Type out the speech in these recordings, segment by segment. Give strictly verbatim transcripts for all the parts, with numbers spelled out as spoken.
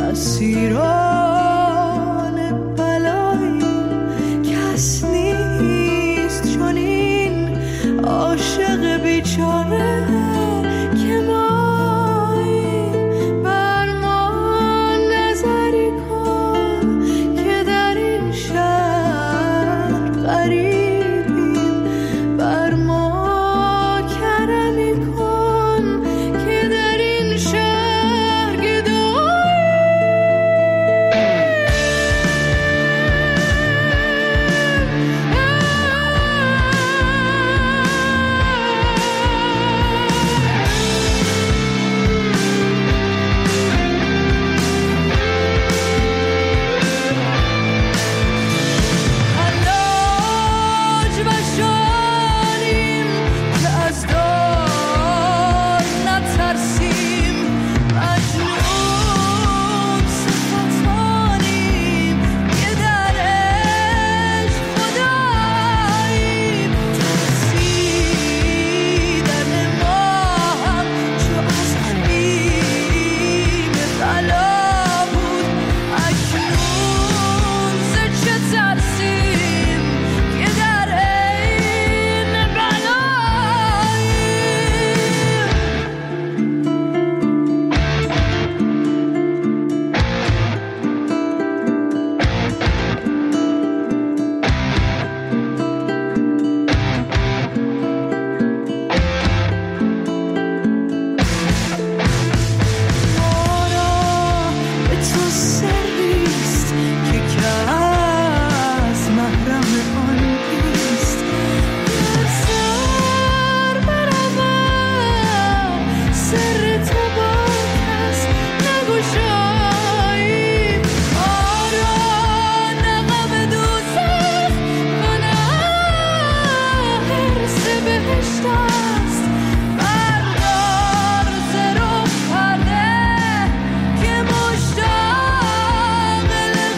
اسیران بلایی کس نیست چون این عاشق بیچاره که مایی بر ما نظری کن که در این شهر غریبیم بر ما کرمی کن که در این شهر گدایی حلاج بشانیم که از دار نترسیم مجنون صفتانیم که در عشق خداییم ترسیدن ما هم چو از بیم بلا بود اکنون ز چه ترسیم که در عین بلاییم ما را به تو سریست که کس محرم آن نیست در سر بروم سر تو با کس نگشایی ما را نه غم دوزخ و نه حرص بهشت است بردار ز رخ پرده که مشتاق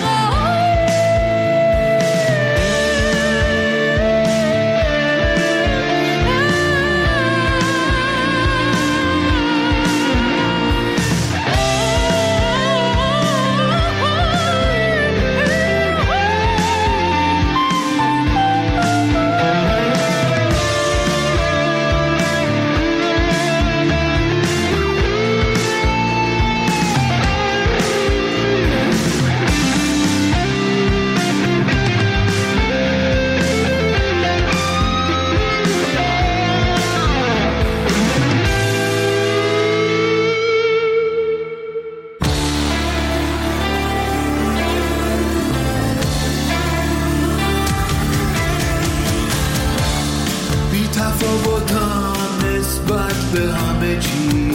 بی تفاوتم نسبت به همه چی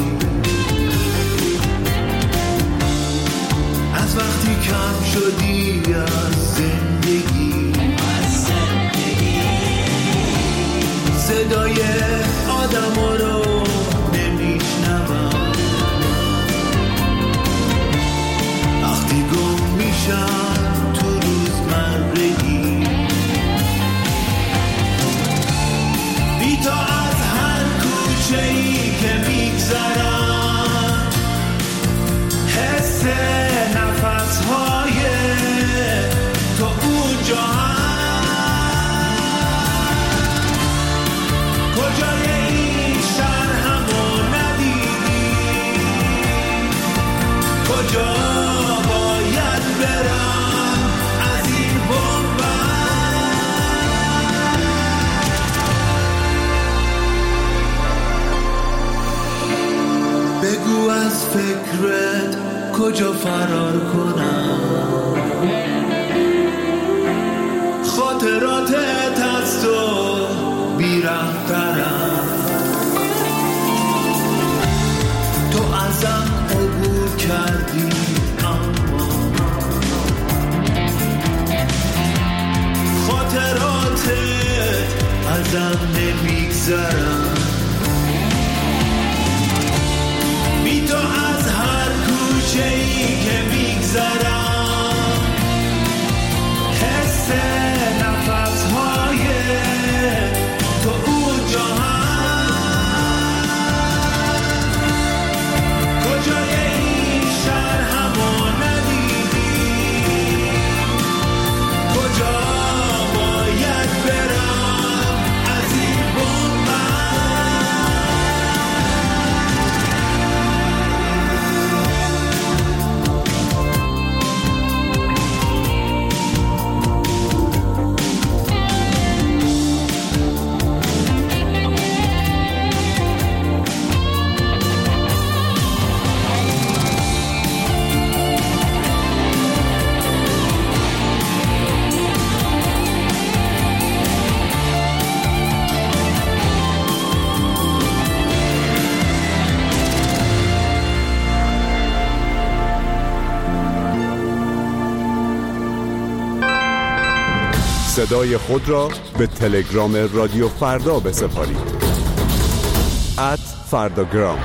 از وقتی کم شدی از زندگی صدای آدم رو نمیشنوم وقتی گم میشم تو روزمرگی بی تو از هر کوچه‌ای که میگذرم حس نفس‌های تو اونجا هست کجای این شهر همو ندیدی کجا باید برم از این بنبست بگو از فکرت کجا فرار کنم خاطراتت از تو بی‌رحم‌ترم تو ازم عبور کردی اما خاطراتت ازم نمیگذرم بی تو از هر کوچه‌ای که میگذرم حس نفس‌های تو اونجا هست کجای این شهر همونه صدای خود را به تلگرام رادیو فردا بسپارید. ات فرداگرام.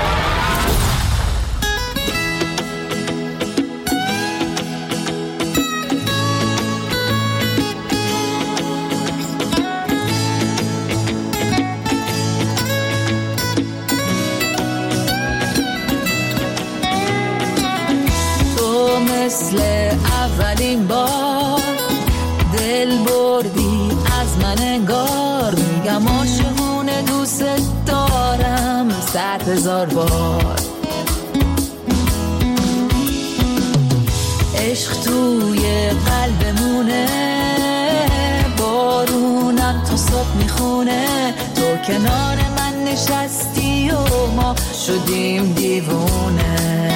مثل اولین بار دل بردی از من انگار، میگم عاشقونه دوست دارم صد هزار بار. عشق توی قلبمونه، بارونم تا صبح میخونه، تو کنار من نشستی و ما شدیم دیوونه.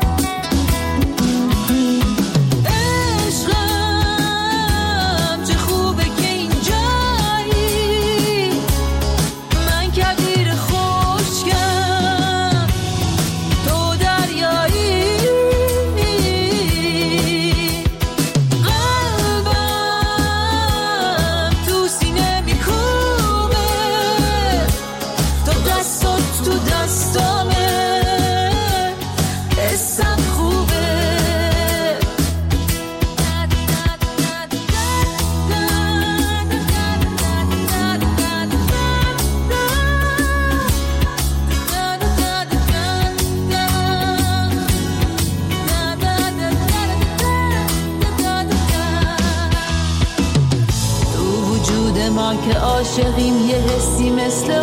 که عاشقیم یه حسی مثل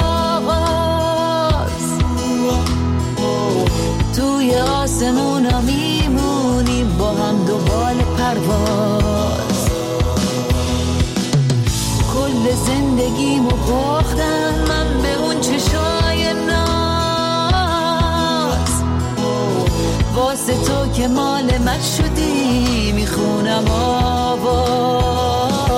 آغاز، توی آسمونا میمونیم با هم دوبال پرواز. کل زندگیمو باختم من به اون چشای ناز، واسه تو که مال من شدی میخونم آواز.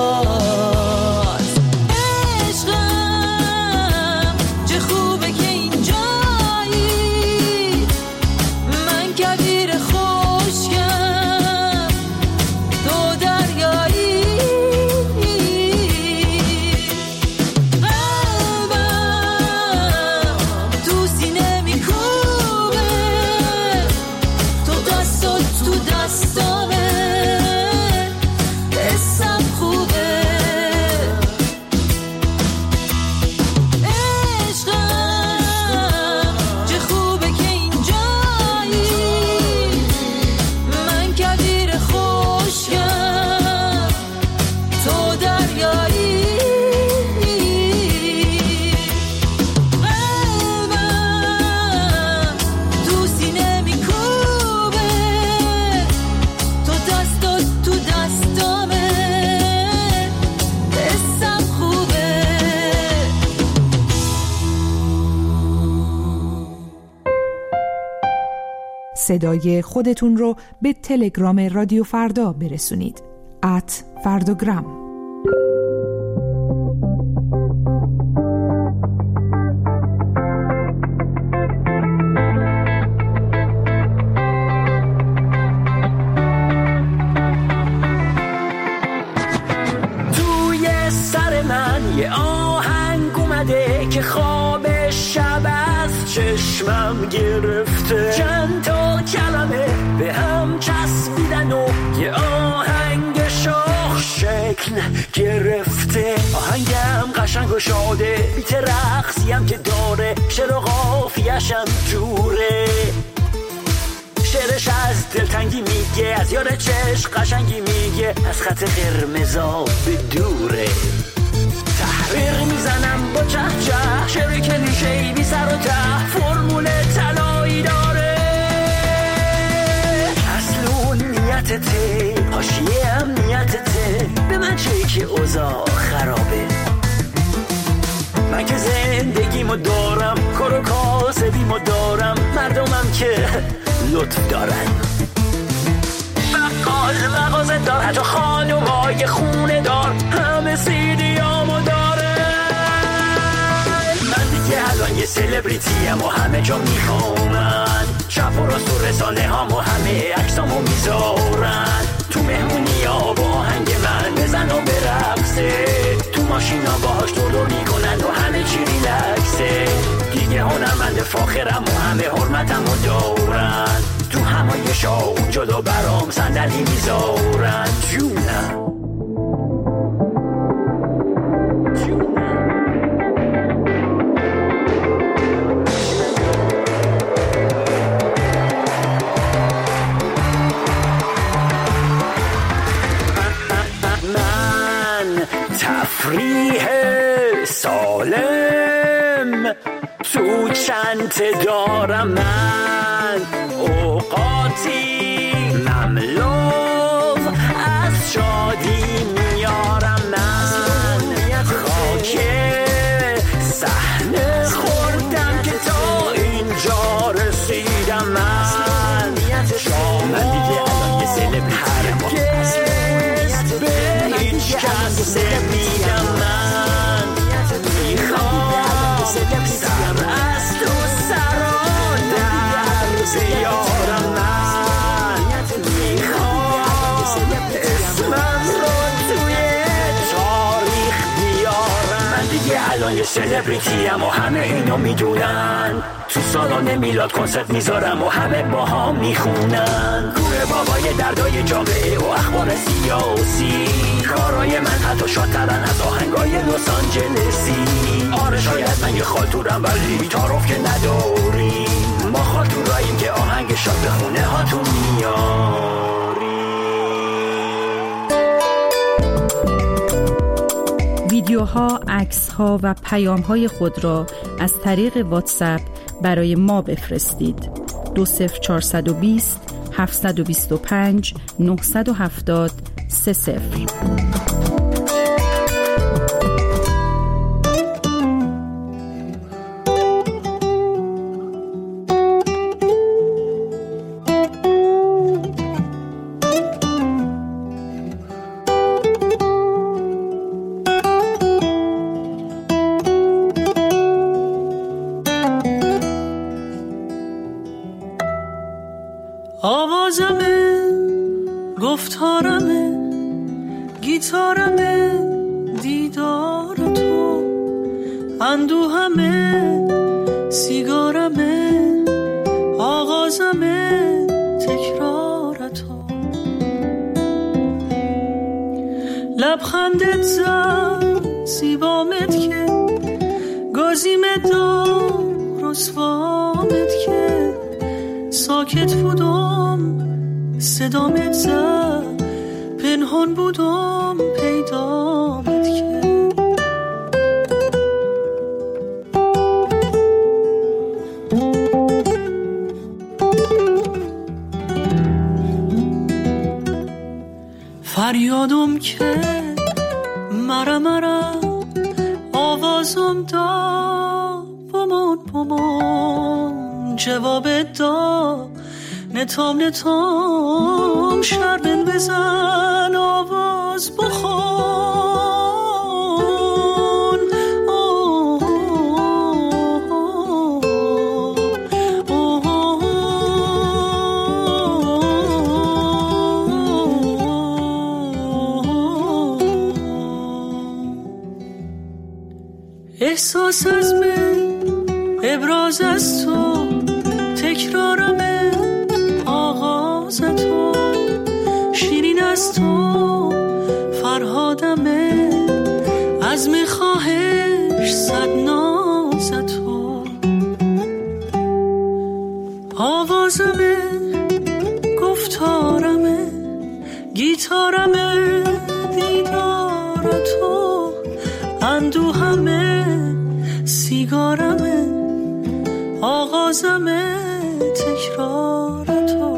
صدای خودتون رو به تلگرام رادیو فردا برسونید. ات فرداگرام. توی سر من یه آهنگ اومده که خواب شب از چشمم گرفته، چند تا کلمه به هم چسبیدن و یه آهنگ شاخ شکل گرفته. آهنگم قشنگ و شاده، بیت رقصیم که داره، شعر و قافیه‌شم جوره. شعرش از دلتنگی میگه، از یار چشم قشنگی میگه، از خط قرمزا به دوره. تحریر میزنم با چه چه، شعر کلیشه‌ای بی سر و ته، فرمول طلایی داره. اصل نیتته، حاشیه هم نیتته، به من چه که اوضاع خرابه. من که زندگیمو دارم، کار و کاسبیمو دارم، مردمم که لطف دارن. بقال مغازه دار، حتی خانومای خونه دار، همه سیدیامو داره. من دیگه الان یه سلبریتیم و همه جا میخوامن، چپ و راست و رسانه هامو همه عکسامو میذارن. تو مهمونی ها با آهنگ من بزن و برن. ماشینا باهاش دور میکنن و همه چی ریلکسه. دیگه هنرمند فاخرم و همه حرمتم و دارن. تو همایشا اونجا دو برام صندلی میذارن. جونم تفریح سالم تو چند دارم من، اوقاتی مملو از شادی میارم من. خاک صحنه خوردم که تا اینجا رسیدم من. من دیگه الان یه سلبریتیم به هیچ کس نمیگم من. میخوام سر از تو سران در بیارم من. میخوام اسمم رو توی تاریخ بیارم من. دیگه الان یه سلبریتیم و همه اینو میدونن. تو سالن میلاد کنسرت میذارم و همه با هم میخونن. کوره بابای دردای جامعه و اخبار سیاسی. کارای من حتی شادترن از آهنگای لس آنجلسی. آره شاید من یه خالتورم ولی تعارف که نداریم. ما خالتوراییم که آهنگ شاد به خونه هاتون میاریم. ویدیوها، عکس‌ها و پیام‌های خود را از طریق واتساپ برای ما بفرستید. دو صفر چهارصد و بیست هفتصد و بیست و پنج نهصد و هفتاد سه صفر. آوازمه، گفتارمه، گیتارمه، دیدار تو، اندوهمه، سیگارمه، آغازمه، تکرار تو. لبخندت زد زیبامت که گازیمت دار رسوامت که ساکت بودم صدامت زد پنهان بودم پیدامت که فریادم که مرا مرا آوازم دا بمان بمان جواب دا نتام نتام شربن بزن آواز بخون. آه آه آه احساس از من ابراز از تو تکرارمه آغاز تو شیرین از تو فرهادمه از میخواهش صد ناز تو آوازمه گفتارمه گیتارمه دیدار تو اندوهمه سیگارمه آغازمه تکرار تو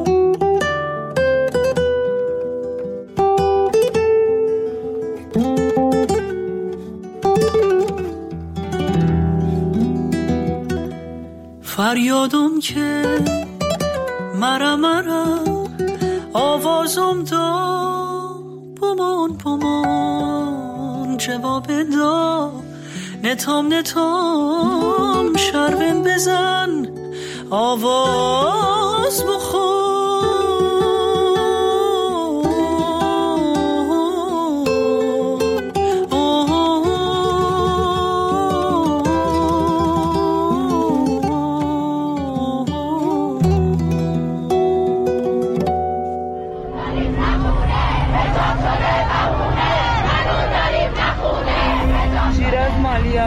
فریادم که مرا مرا آوازم دا بمان بمان جواب دا نتام نتام شربن بزن آواز بخون. آه آه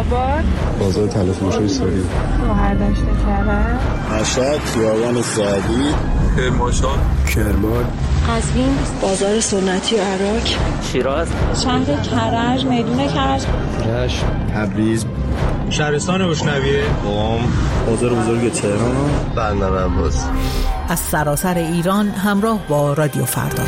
آباد، بازار تلفروشی ساری، مهردشت کرد، مشهد، خیابان سعدی، کرمانشاه، کرمان، قزوین، بازار سنتی و عراق، شیراز، شهر کرج، میدون کرج، رشت، تبریز، شهرستان بوشنویه، قم، بازار بزرگ تهران، بندر عباس. از سراسر ایران همراه با رادیو فردا.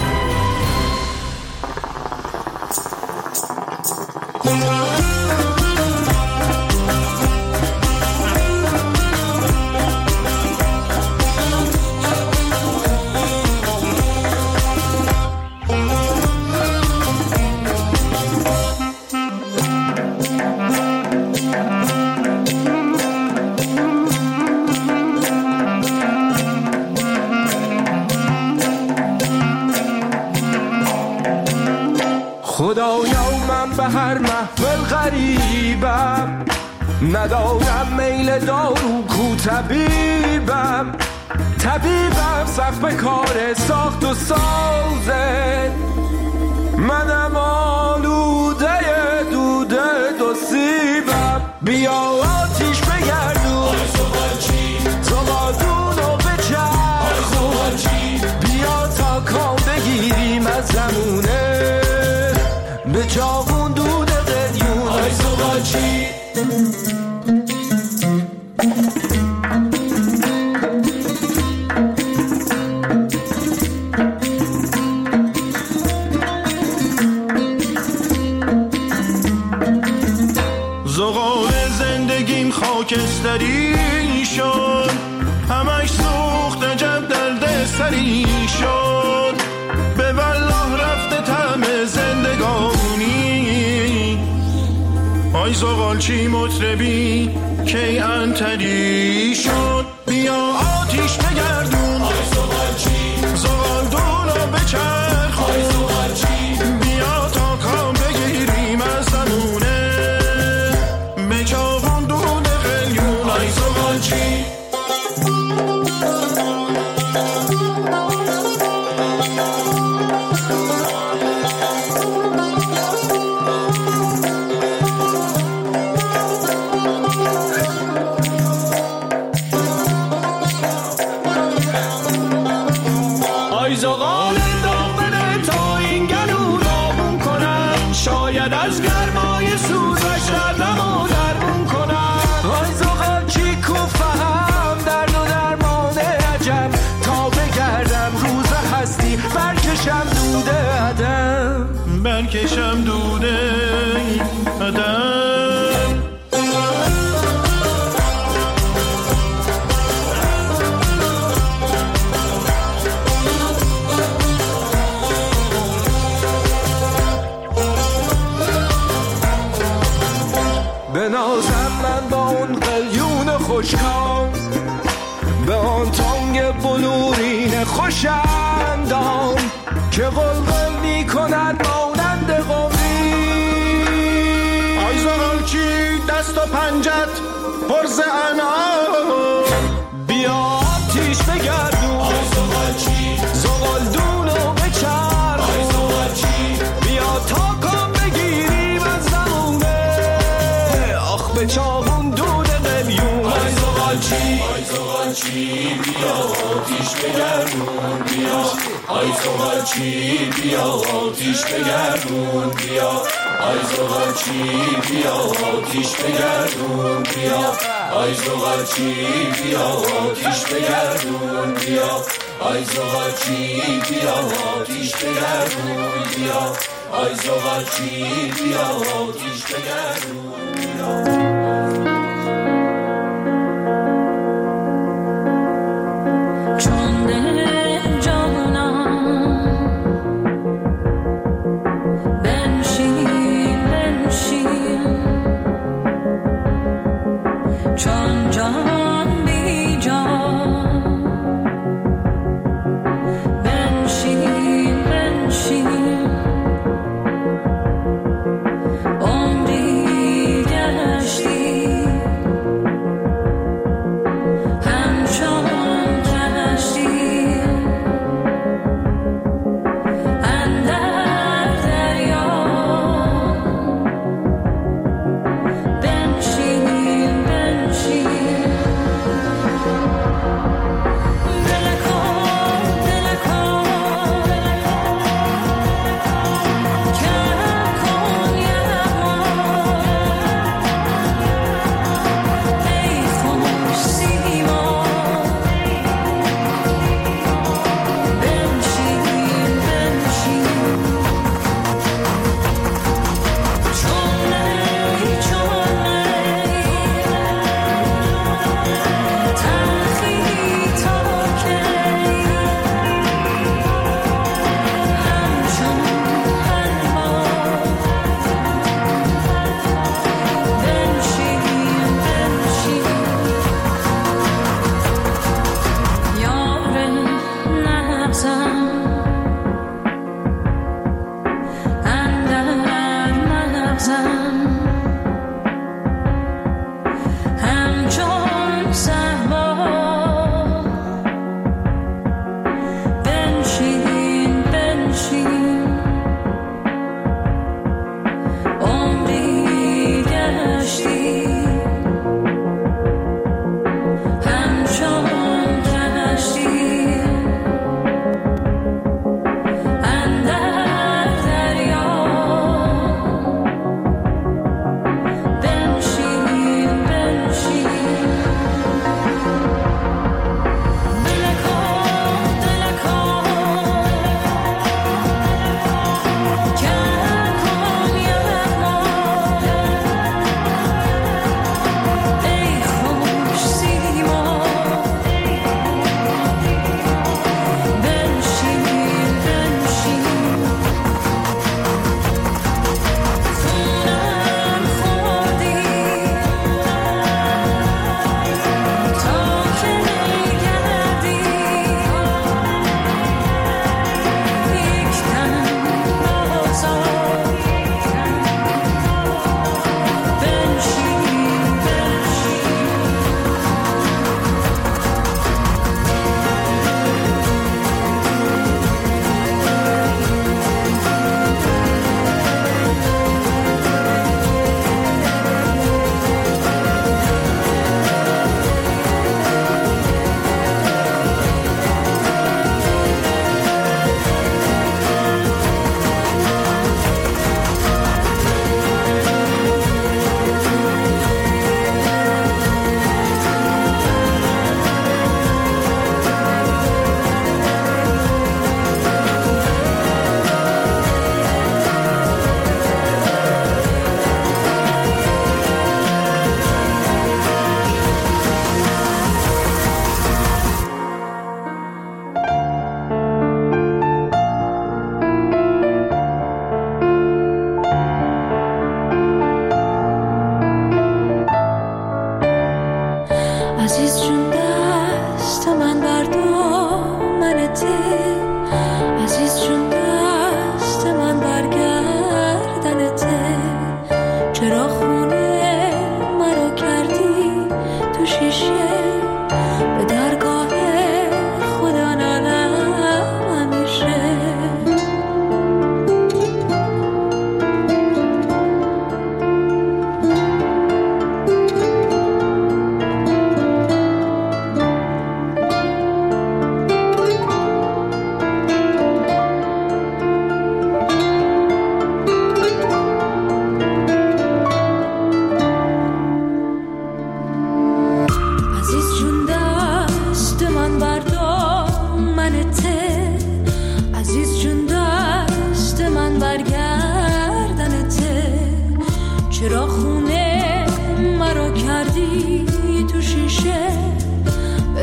خدایا من به هر محفل غریبم، ندارم میل دارو کو طبیبم، طبیبم سخت به کار ساخت و سازه، منم آلوده دوده دو سیبم، بیا آتیش بگردون زغالدونو بچرخون، بیا تا کام بگیریم از زمونه به چاقون دود قلیون. آی زغالچی زغال زندگیم خاکستری شد، همش سوخت عجب درد سری شد، به والله رفته طعم زندگانی. آی زغالچی مطربی کی انتری شد، بیا آتیش بگردون زغالدونو بچرخون، بیا تا کام بگیریم از زمونه به چاقون دود قلیون. آی زغالچی زغال دامنه تا این گلو دامون کنم، شاید از گرمای سوزش دردمو درمون کنم. آی زغالچی کو فهم درد و درمان عجب، تا بگردم روز هستی برکشم دوده عدم، برکشم دوده عدم. بنازم من با اون قلیون خوشکام، به آن تانگ بلورین خوشندام که قلقل می کند مانند قمی. آی زغالچی دست و پنجت پرز انعام، بیا آتیش بگردون زغالدونو بچرخون، بیا تا کام بگیریم از زمونه آخ به چاقون دود قلیون. آی زغالچی آی زغالچی بیا آتیش بگردون بیا، آی زغالچی بیا آتیش بگردون بیا، آی زغالچی بیا آتیش بگردون بیا، آی زغالچی بیا آتیش بگردون بیا، آی زغالچی بیا آتیش بگردون بیا، آی زغالچی بیا آتیش بگردون بیا. عمری گشتی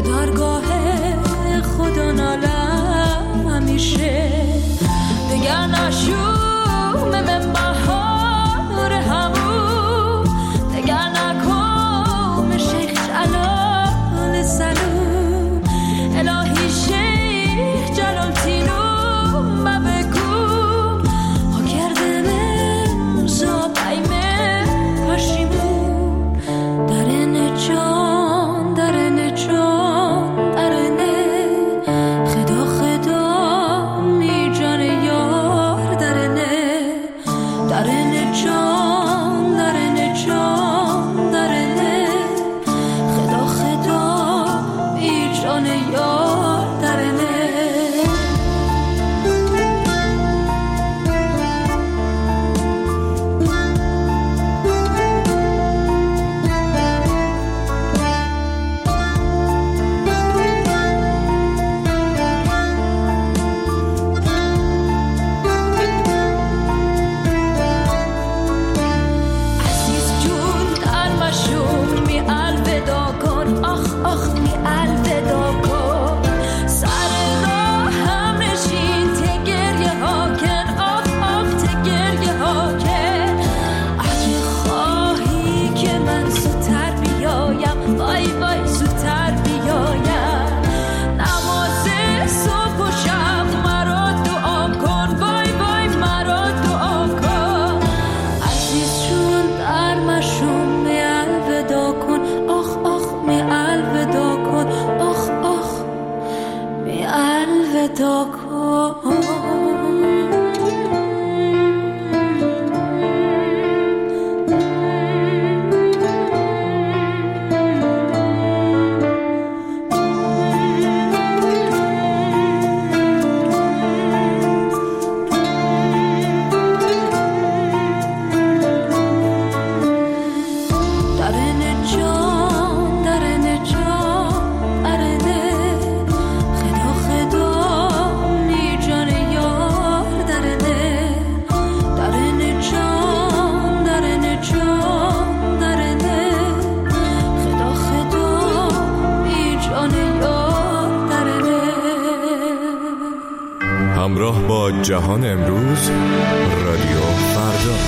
درگاه خدا نالم همیشه دگر نشوم من بهار همون دگر نکم شیخ جلال سلوم الهی شیخ جلال تینوم ببکو ها کردم زابایمه پشیمون درن جان درن جان درنه خدا خدا می جان یار درنه درن جان درن جان درنه خدا خدا می جان یار درنه همراه با جهان امروز رادیو فردا.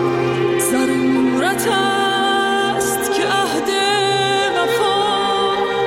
ضرورت است که عهد وفا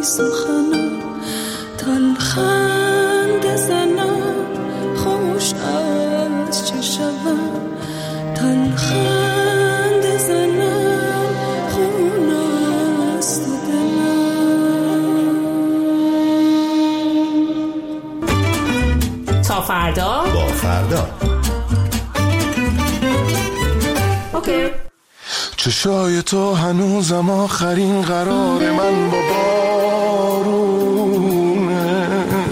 بی سخنم تلخند زنم خوش از چه شوم تلخند زنم خون است و دلم. تا فردا با فردا اوکی. چشای تو هنوزم آخرین قرار من با بارونه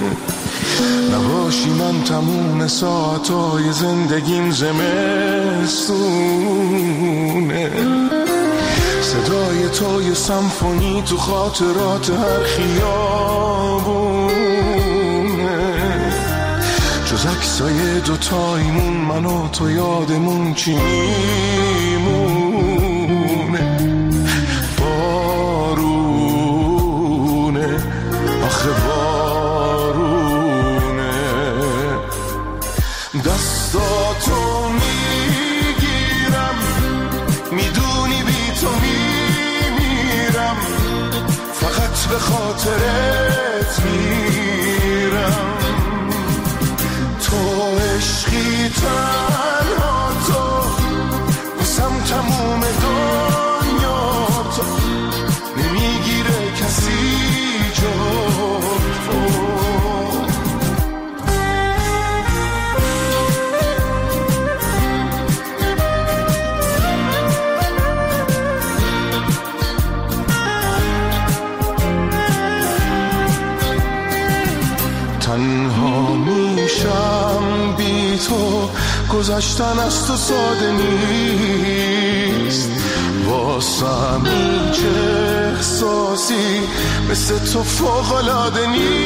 نباشی من تموم ساعتای زندگیم زمستونه صدای تو یه سمفونی تو خاطرات هر خیابونه جز عکسای دوتایمون من و تو یادمون چی میمونه بارونه آخه بارونه دستاتو میگیرم میدونی بی تو میمیرم فقط به خاطرت میرم تو عشقی تنها تو بسم تموم دنیا تو نمیگیره کسی جو تو تنها میشم بی تو گذشتن از تو ساده نیست واسم هیچ احساسی مثل تو فوق‌العاده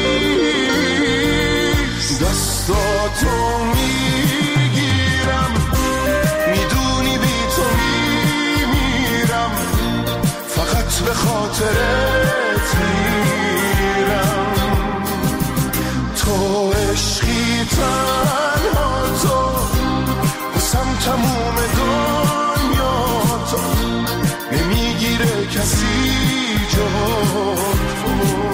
نیست دستاتو میگیرم میدونی بی تو میمیرم فقط به خاطرت میرم تو عشقی تنها تو بسم تموم دنیا تو نمیگیره کسی جو تو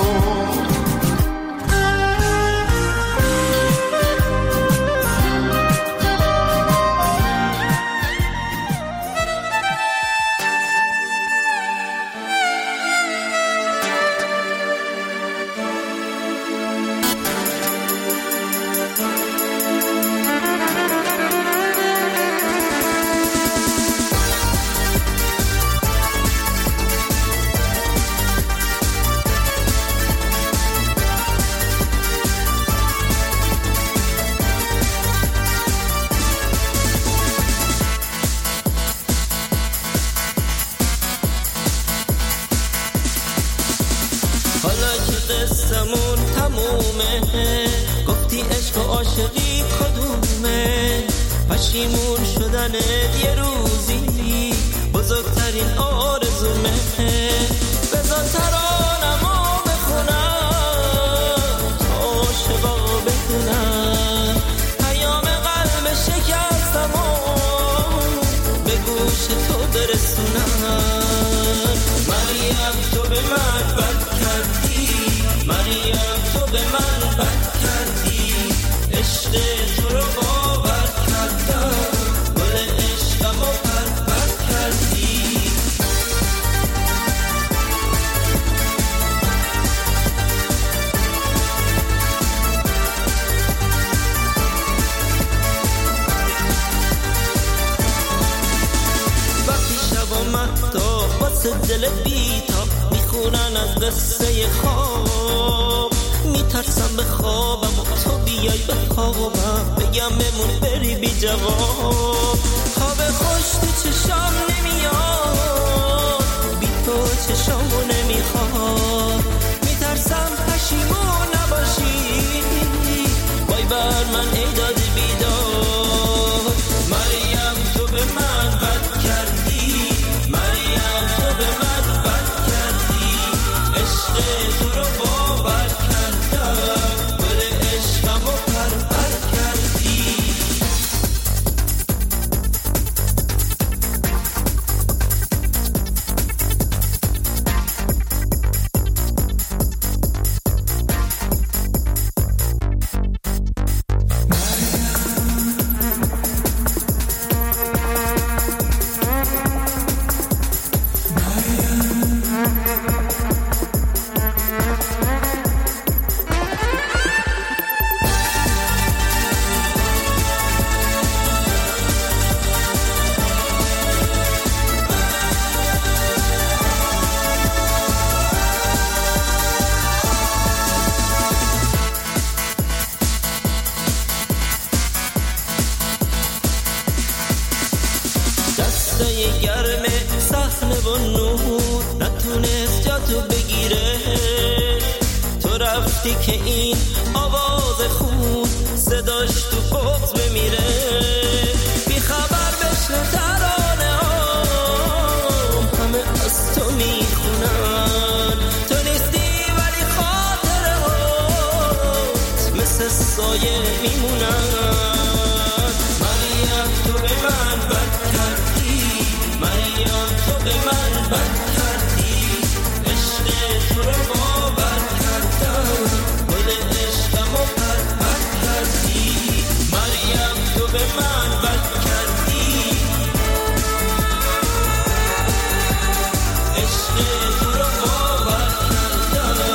قصه‌مون تمومه گفتی عشق و عاشقی کدومه پشیمون شدن یه روزی بزرگترین آرزومه بذار ترانمو بخونم تا عاشقا بدونم پیام قلب شکستمو به گوش تو برسونم مریم تو به من بد کردی مریم تو به من بد کردی عشق تو رو باور کردم گل عشقمو پرپر کردی وقتی شب آمد تا واسه دل بیتا میخونن از قصه خواب میترسم به خوابم و تو بیای به خوابم بگم بمون بری بی جواب خواب خوش تو چشام نمیاد بی تو چشامو نمیخواد میترسم پشیمون نباشی وای بر من ای داد بیداد مریم تو به من بد کردی مریم تو به من بد کردی عشق تو رو باور کردم گل عشقمو پرپر کردی میره، تو رفتی که این آواز خون صداش تو بغض بمیره. بی خبر بشنو ترانه هام همه از تو میخونن، تو نیستی ولی خاطره هات مثل سایه میمونن. مریم تو به من بد کردی، مریم تو به من بد کردی، عشق تو رو باور کردم، گل عشقمو بد بد کردی. مریم تو به من بد کردی، عشق تو رو باور کردم.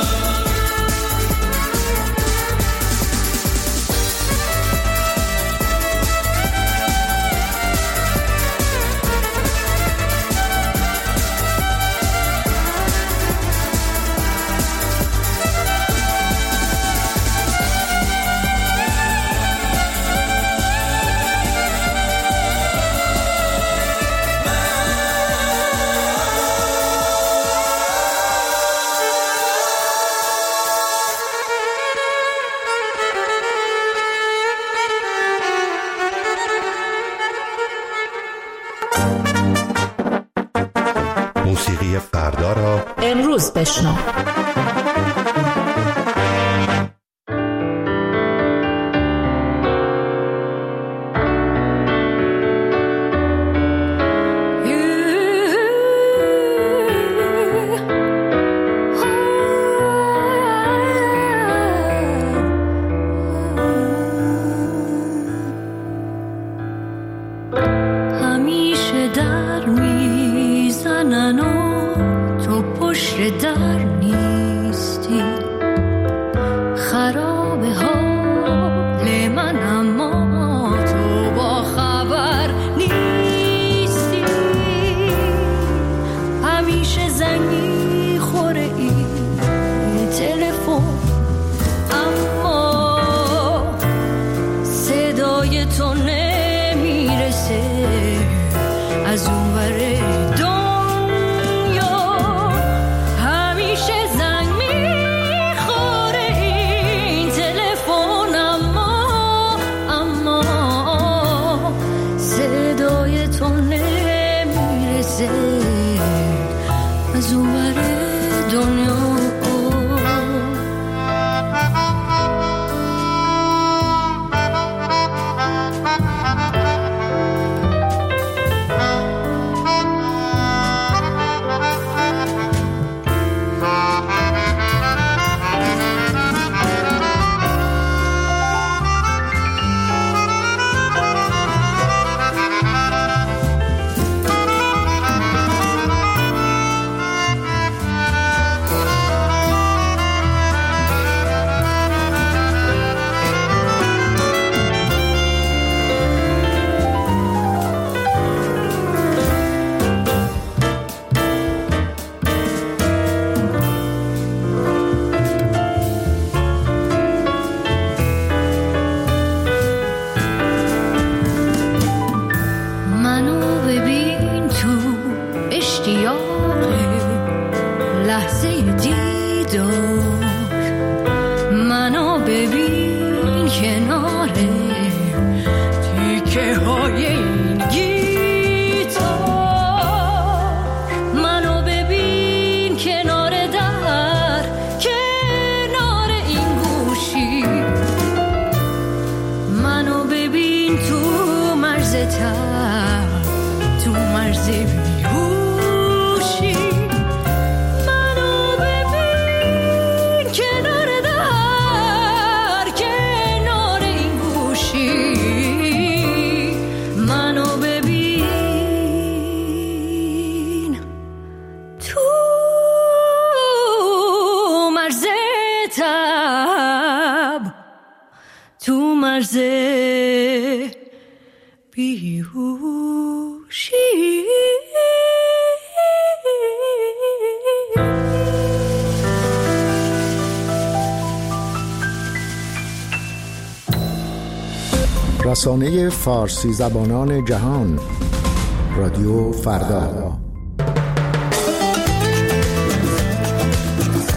موسیقی فردا را امروز بشنو. همیشه در میزنن و تو پشت در نیستی، خراب حال من اما تو با خبر نیستی. همیشه زنگ خوره این تلفن اما صدای تو نمیرسه از اون ور دنیا. همیشه زنگ میخوره این تلفن اما اما صدای تو نمیرسه از اون ور دنیا. رسانه فارسی زبانان جهان، رادیو فردا.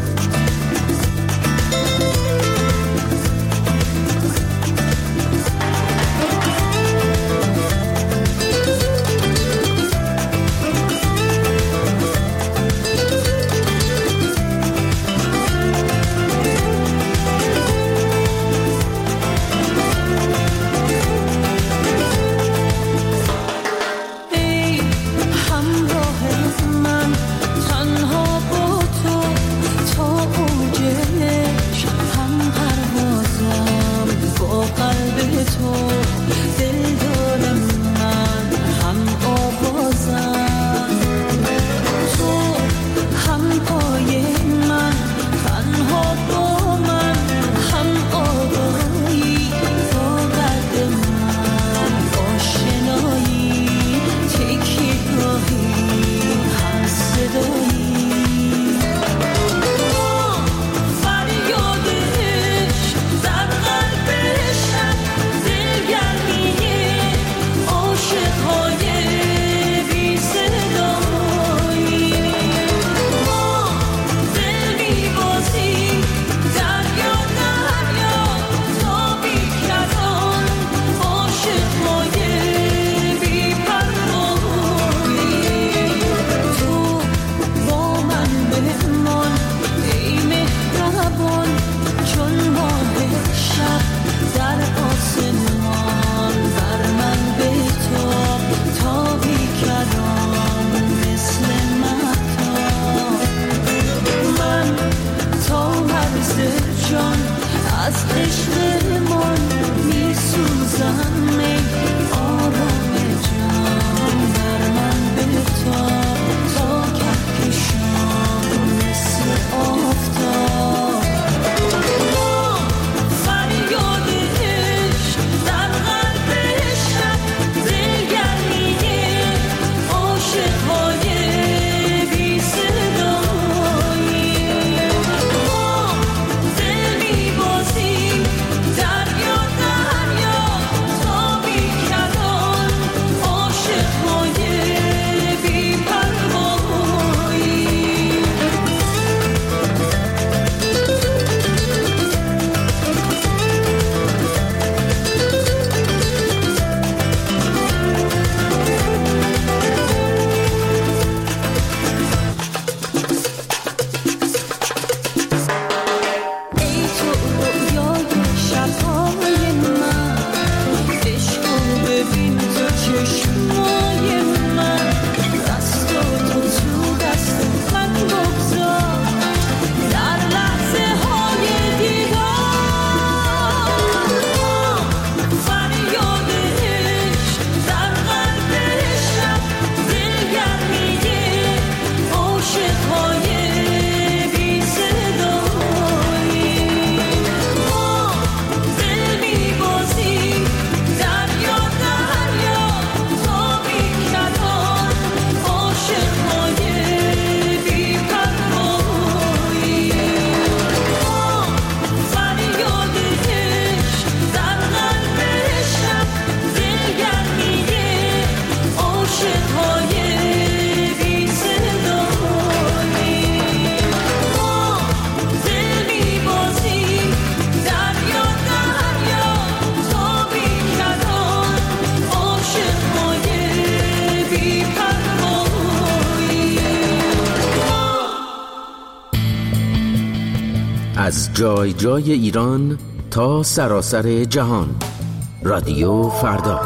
از جای جای ایران تا سراسر جهان. رادیو فردا.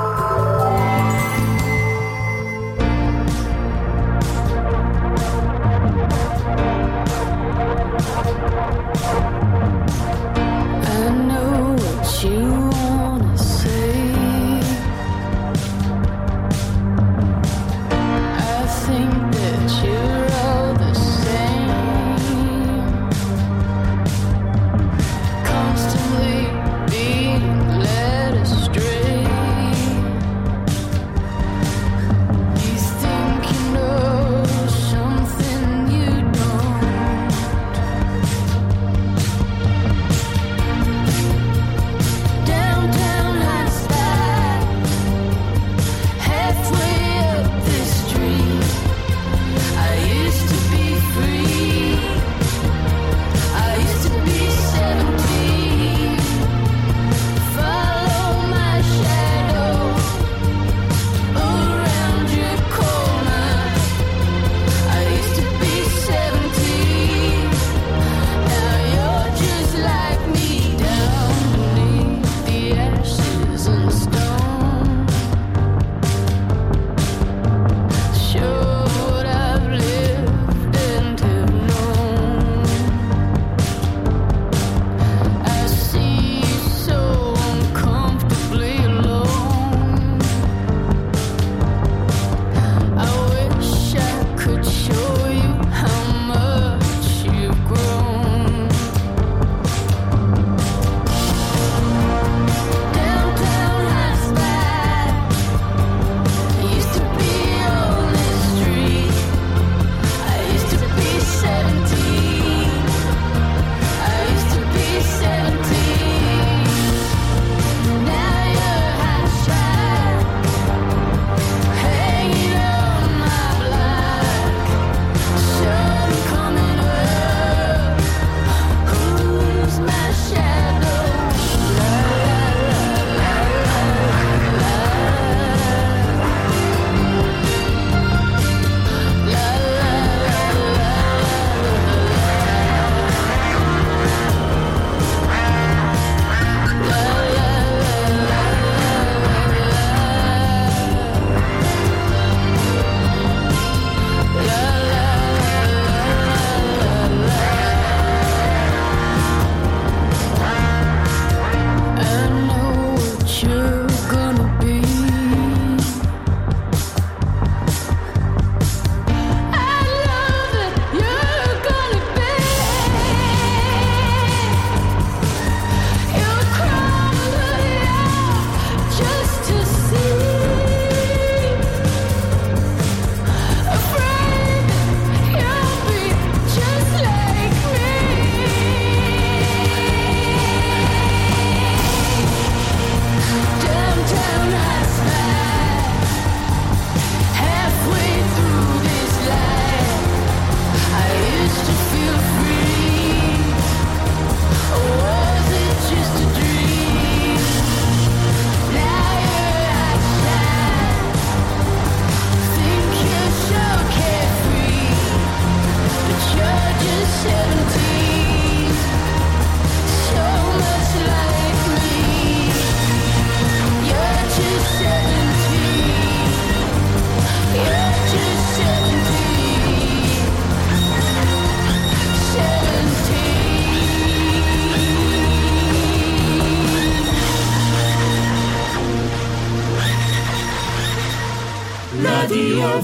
رادیو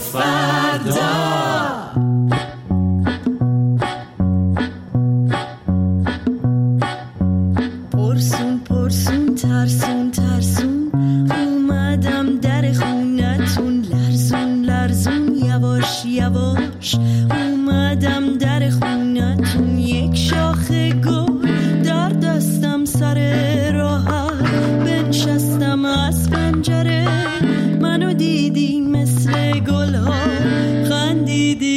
فردا. پرسون پرسون ترسون ترسون اومدم در خونتون، لرزون لرزون یواش یواش اومدم در خونتون، یک شاخه گل در دستم سر راحت بنشستم از پنجره، منو دیدی مثل گل ها خندیدی